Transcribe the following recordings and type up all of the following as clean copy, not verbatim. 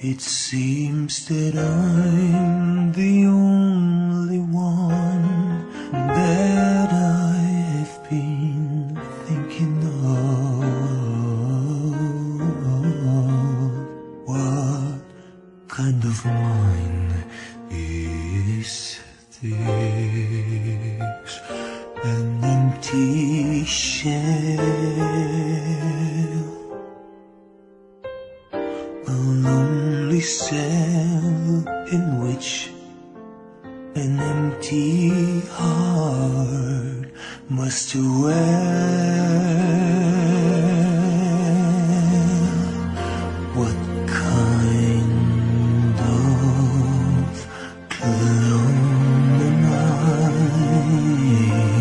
It seems that I'm the only one that I've been thinking of. What kind of mind is this? An empty shell, a lonely cell in which an empty heart must dwell. What kind of clone am I?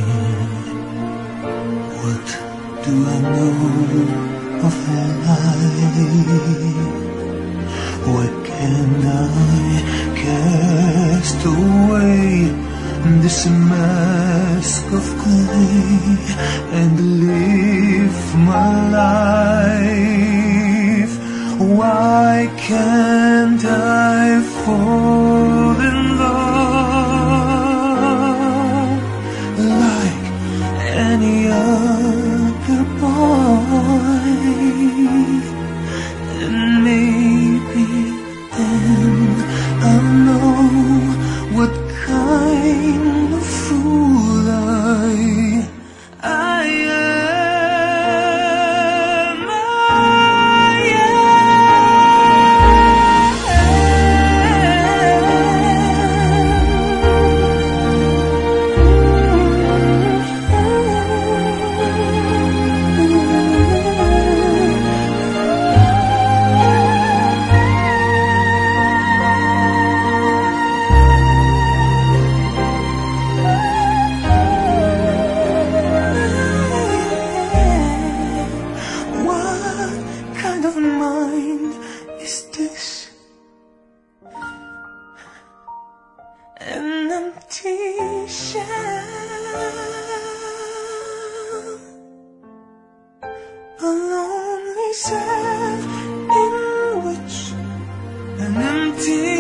What do I know of life? Why can't I cast away this mask of clay and live my life? Why can't I fall in love like any other boy? And maybe then I'll know what kind of fool I am. Mind is this? An empty shell, a lonely cell in which an empty